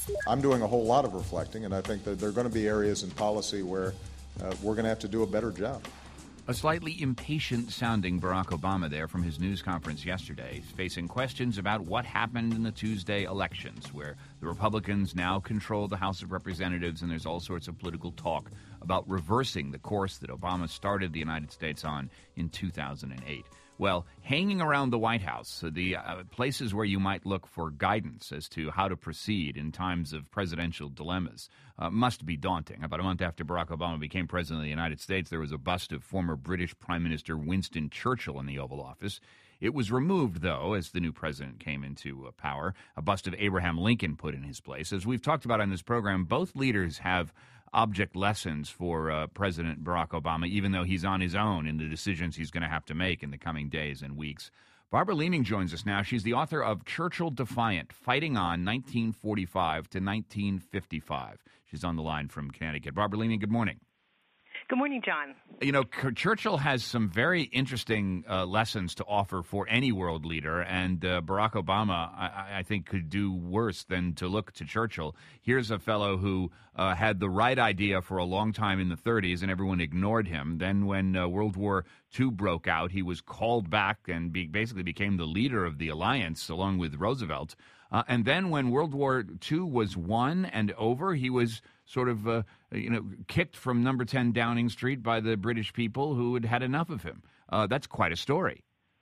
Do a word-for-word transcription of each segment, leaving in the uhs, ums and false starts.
I'm doing a whole lot of reflecting, and I think that there are going to be areas in policy where uh, we're going to have to do a better job. A slightly impatient-sounding Barack Obama there from his news conference yesterday, facing questions about what happened in the Tuesday elections, where the Republicans now control the House of Representatives, and there's all sorts of political talk about reversing the course that Obama started the United States on in two thousand eight. Well, hanging around the White House, the uh, places where you might look for guidance as to how to proceed in times of presidential dilemmas, uh, must be daunting. About a month after Barack Obama became president of the United States, there was a bust of former British Prime Minister Winston Churchill in the Oval Office. It was removed, though, as the new president came into uh, power. A bust of Abraham Lincoln put in his place. As we've talked about on this program, both leaders have object lessons for uh, President Barack Obama, even though he's on his own in the decisions he's going to have to make in the coming days and weeks. Barbara Leaming joins us now. She's the author of Churchill Defiant, Fighting On nineteen forty-five to nineteen fifty-five. She's on the line from Connecticut. Barbara Leaming, good morning. Good morning, John. You know, Churchill has some very interesting uh, lessons to offer for any world leader, and uh, Barack Obama, I, I think, could do worse than to look to Churchill. Here's a fellow who uh, had the right idea for a long time in the thirties, and everyone ignored him. Then when uh, World War Two broke out, he was called back and be, basically became the leader of the alliance, along with Roosevelt. Uh, and then when World War Two was won and over, he was sort of, uh, you know, kicked from number ten Downing Street by the British people who had had enough of him. Uh, that's quite a story.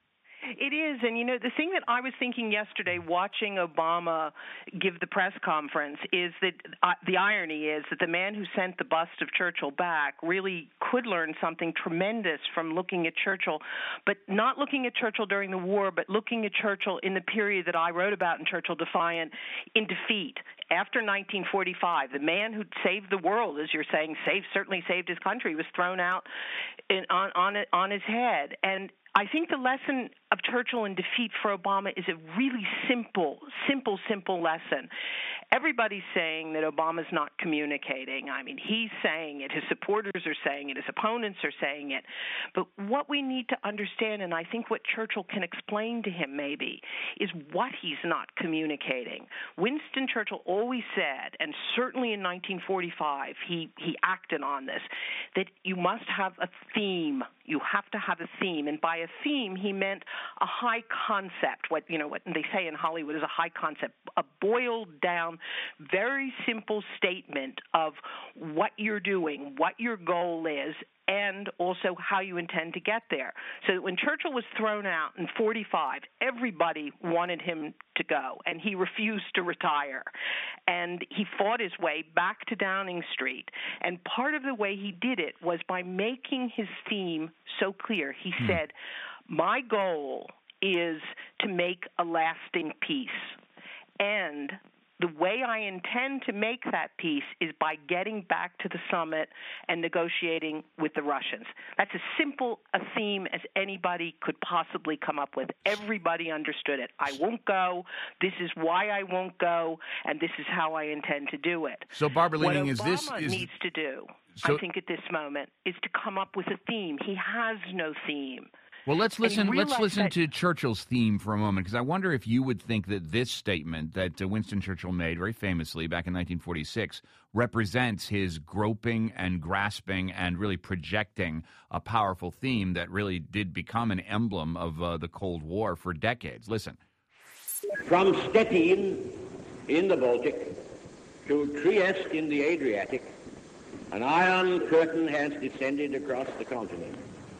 It is. And, you know, the thing that I was thinking yesterday watching Obama give the press conference is that uh, the irony is that the man who sent the bust of Churchill back really could learn something tremendous from looking at Churchill, but not looking at Churchill during the war, but looking at Churchill in the period that I wrote about in Churchill Defiant, in defeat. After nineteen forty-five, the man who saved the world, as you're saying, saved, certainly saved his country, was thrown out in, on, on, on his head. And I think the lesson of Churchill in defeat for Obama is a really simple, simple, simple lesson. Everybody's saying that Obama's not communicating. I mean, he's saying it. His supporters are saying it. His opponents are saying it. But what we need to understand, and I think what Churchill can explain to him maybe, is what he's not communicating. Winston Churchill always said, and certainly in nineteen forty-five, he, he acted on this, that you must have a theme. You have to have a theme. And by a theme, he meant a high concept. What, you know, what they say in Hollywood is a high concept, a boiled down, very simple statement of what you're doing, what your goal is, and also how you intend to get there. So that when Churchill was thrown out in forty-five, everybody wanted him to go, and he refused to retire. And he fought his way back to Downing Street. And part of the way he did it was by making his theme so clear. He hmm. said, my goal is to make a lasting peace. And the way I intend to make that peace is by getting back to the summit and negotiating with the Russians. That's as simple a theme as anybody could possibly come up with. Everybody understood it. I won't go. This is why I won't go, and this is how I intend to do it. So, Barbara Leaming, is this... What Obama needs to do, so, I think, at this moment, is to come up with a theme. He has no theme. Well, let's listen. Let's listen that, to Churchill's theme for a moment, because I wonder if you would think that this statement that uh, Winston Churchill made very famously back in nineteen forty-six represents his groping and grasping and really projecting a powerful theme that really did become an emblem of uh, the Cold War for decades. Listen. From Stettin in the Baltic to Trieste in the Adriatic, an iron curtain has descended across the continent.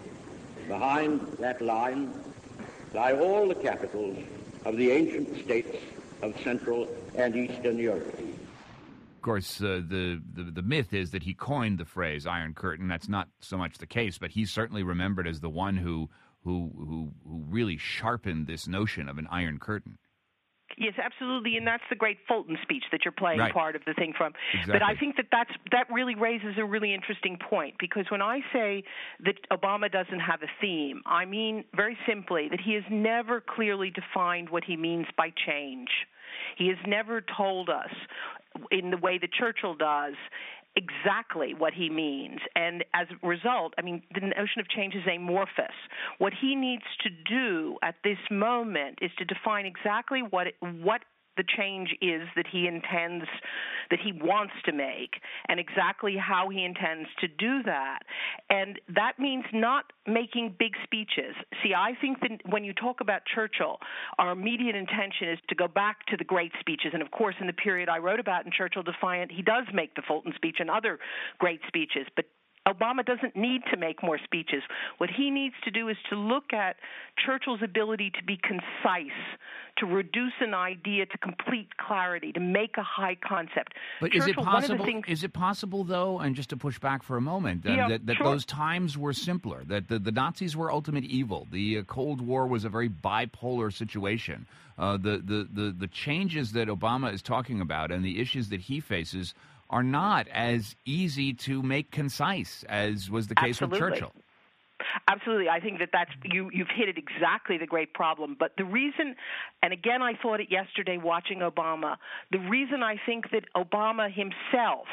Behind that line lie all the capitals of the ancient states of Central and Eastern Europe. Of course, uh, the, the the myth is that he coined the phrase Iron Curtain. That's not so much the case, but he's certainly remembered as the one who who who, who really sharpened this notion of an Iron Curtain. Yes, absolutely, and that's the great Fulton speech that you're playing right. part of the thing from. Exactly. But I think that that's, that really raises a really interesting point, because when I say that Obama doesn't have a theme, I mean very simply that he has never clearly defined what he means by change. He has never told us in the way that Churchill does exactly what he means. And as a result, I mean, the notion of change is amorphous. What he needs to do at this moment is to define exactly what it, what the change is that he intends, that he wants to make, and exactly how he intends to do that. And that means not making big speeches. See, I think that when you talk about Churchill, our immediate intention is to go back to the great speeches. And, of course, in the period I wrote about in Churchill Defiant, he does make the Fulton speech and other great speeches. But Obama doesn't need to make more speeches. What he needs to do is to look at Churchill's ability to be concise, to reduce an idea to complete clarity, to make a high concept. But Churchill, is it possible? Things, is it possible, though, and just to push back for a moment, uh, yeah, that, that sure. those times were simpler, that the, the Nazis were ultimate evil, the uh, Cold War was a very bipolar situation. Uh, the, the, the, the changes that Obama is talking about and the issues that he faces are not as easy to make concise as was the case Absolutely. with Churchill. Absolutely. I think that that's, you, you've hit it exactly the great problem. But the reason, and again, I thought it yesterday watching Obama, the reason I think that Obama himself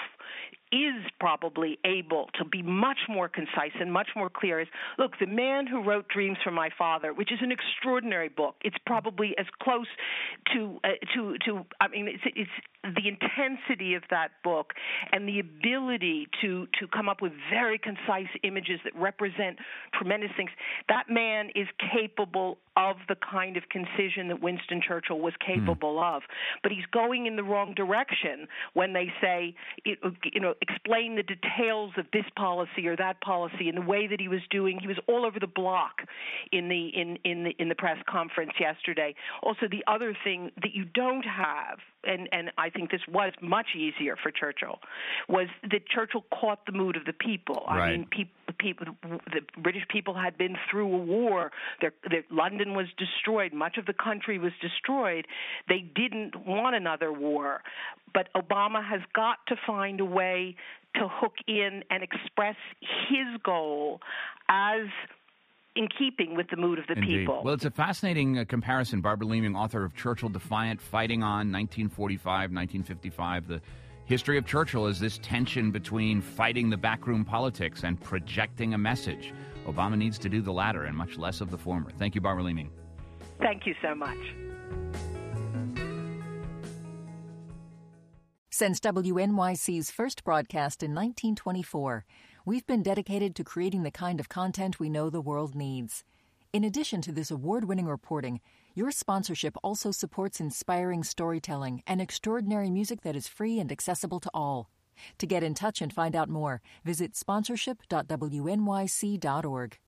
is probably able to be much more concise and much more clear is, look, the man who wrote Dreams from My Father, which is an extraordinary book, it's probably as close to, uh, to, to I mean, it's, it's the intensity of that book and the ability to, to come up with very concise images that represent tremendous things. That man is capable of the kind of concision that Winston Churchill was capable mm. of. But he's going in the wrong direction when they say, you know, explain the details of this policy or that policy in the way that he was doing. He was all over the block in the in, in the in the press conference yesterday. Also, the other thing that you don't have, and, and I think this was much easier for Churchill, was that Churchill caught the mood of the people. Right. I mean, people, people, the British people had been through a war. Their, their, London was destroyed. Much of the country was destroyed. They didn't want another war. But Obama has got to find a way to hook in and express his goal as in keeping with the mood of the Indeed. people. Well, it's a fascinating uh, comparison. Barbara Leaming, author of Churchill Defiant, Fighting On, nineteen forty-five, nineteen fifty-five. The history of Churchill is this tension between fighting the backroom politics and projecting a message. Obama needs to do the latter and much less of the former. Thank you, Barbara Leaming. Thank you so much. Since W N Y C's first broadcast in nineteen twenty-four, we've been dedicated to creating the kind of content we know the world needs. In addition to this award-winning reporting, your sponsorship also supports inspiring storytelling and extraordinary music that is free and accessible to all. To get in touch and find out more, visit sponsorship dot w n y c dot org.